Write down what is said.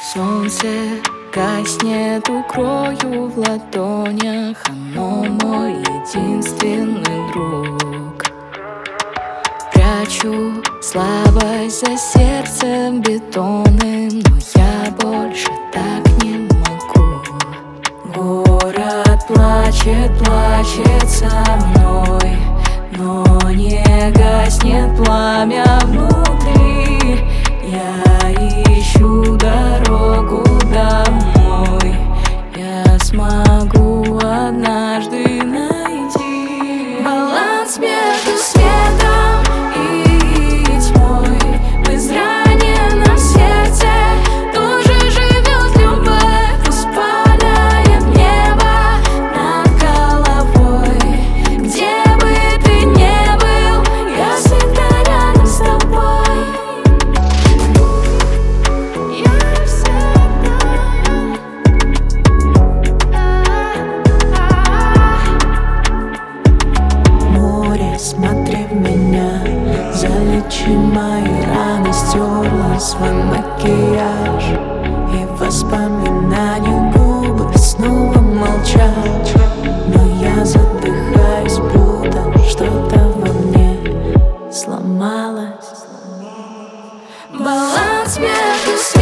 Солнце гаснет, укрою в ладонях. Оно мой единственный друг. Прячу слабость за сердцем бетонным, но я больше так не могу. Город плачет, плачет со мной, но не гаснет пламя внутри. Я ищу дорогу домой, я смогу однажды найти баланс между светом и тьмой. В израненном сердце тоже живет любовь, распаляет небо над головой. Где бы ты ни был, я всегда рядом с тобой. Смотри в меня, залечи мои раны, стерла свой макияж. И в воспоминаниях губы снова молчат. Но я задыхаюсь, будто что-то во мне сломалось. Баланс между